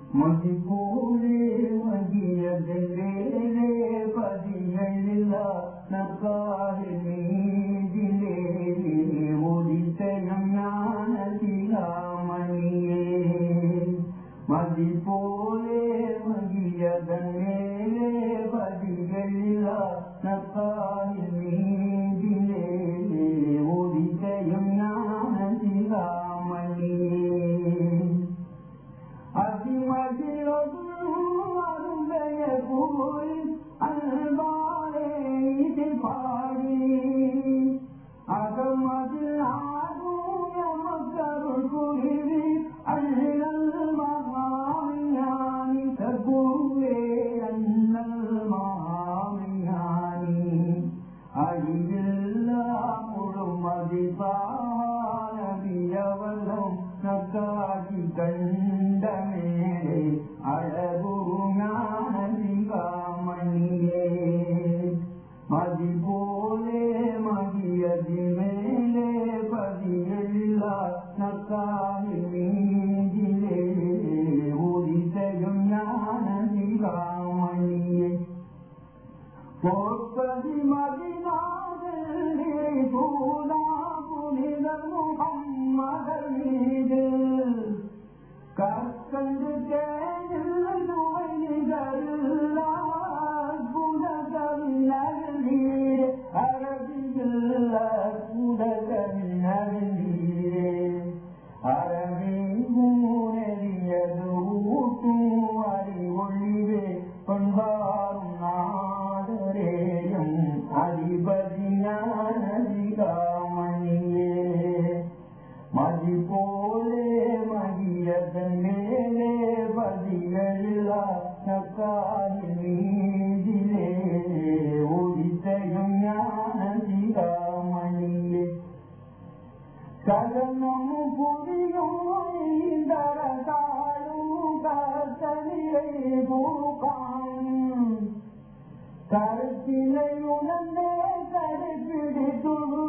மதிப்போலே மகியதிலே பதிகளில்லா நக்காரி மீதிலே உதித்தயம் ஞான சிகாமணியே மதிப்போலே மகியதனேலே பதிகளில்லா நக்காரி மீதிலே உதித்தயம் ஞான சிகாமணியே அதிமதிலொருடைய கூறி அன்பாலே இது பாடி அகமதில் ஆகும் மக்கள் குருவி அண்ணல் மகாவிஞானி சகுவே அண்ணல் மகாவிஞானி அழிவில்லா முழுமதி பாவியவலம் நக்காதி கண்டமே அழகு ஞான சிகாமணியே மதிபோலே மகியதி மேலே பதியல்லா நக்காதி மீதிலே உதித்தயும் ஞான சிகாமணியே போற்பதி மதினாதே பூதா புனிதர் முகம்மதர் மீது கற்கண்டு தேனில் நோய் நிகழ்லா குணகவிநீரே அரபியில் குடகவிநீரே அரபி ஊனெறியது ஊட்டும் அறி ஒளிவே பண்பாரும் நாடரேயும் அதிபதி ஞான சிகாமணியே மதிப்போலே மகியதன் மேலே பதிகளா நக்காரி மீதிலே உதித்தயும் ஞான சிகாமணியே சகனம் புரியும் தரகாலும் கர்த்தனிலை பூகான் கருத்தினை உணர்ந்தே கடைபிடித்து